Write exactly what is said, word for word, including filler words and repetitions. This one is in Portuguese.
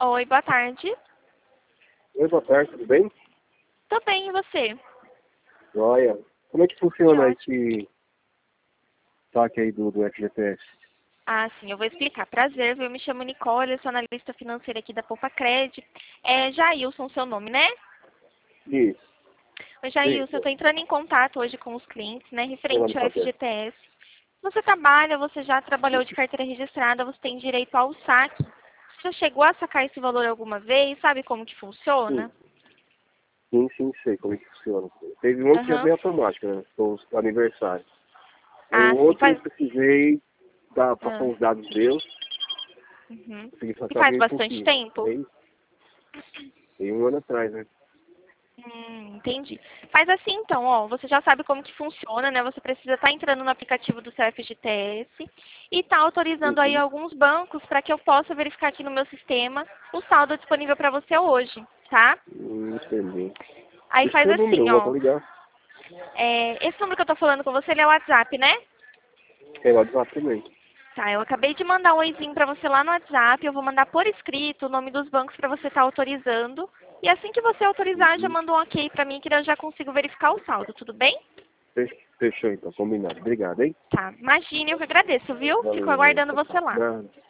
Oi, boa tarde. Oi, boa tarde, tudo bem? Tô bem, e você? Joia. Como é que Que funciona ótimo. esse saque aí do, do F G T S? Ah, sim, eu vou explicar. Prazer, viu? Eu me chamo Nicole, eu sou analista financeira aqui da Poupa Cred. É Jailson seu nome, né? Isso. Oi, Jailson, eu Isso. tô entrando em contato hoje com os clientes, né, Vamos referente ao saber. F G T S. Se você trabalha, você já trabalhou de carteira registrada, você tem direito ao saque. Você já chegou a sacar esse valor alguma vez? Sabe como que Sim. funciona? Sim, sim, sei como é que funciona. Teve um que já Aham. veio automático, né? Foi o aniversário. Aí o Ah, sim, outro eu faz... precisei dar, passar Ah. os dados meus, Uhum. consegui E sacar faz bem bastante pouquinho. tempo? Aí, tem um ano atrás, né? Hum, entendi. Faz assim então, ó, você já sabe como que funciona, né? Você precisa estar entrando no aplicativo do seu F G T S e tá autorizando aí Uhum. alguns bancos para que eu possa verificar aqui no meu sistema o saldo disponível para você hoje, tá? Hum, entendi. Aí Deixa o faz seu número, assim, eu volto ó. a ligar. É, esse número que eu tô falando com você, ele é o WhatsApp, né? É o WhatsApp também. Tá, eu acabei de mandar um oizinho para você lá no WhatsApp, eu vou mandar por escrito o nome dos bancos para você estar autorizando. E assim que você autorizar, já Uhum. manda um ok para mim que eu já consigo verificar o saldo, tudo bem? Fech- Fechou então, combinado. Obrigado, hein? Tá, imagine, eu que agradeço, viu? Fico Valeu. aguardando Tchau, você tchau. lá. Nada.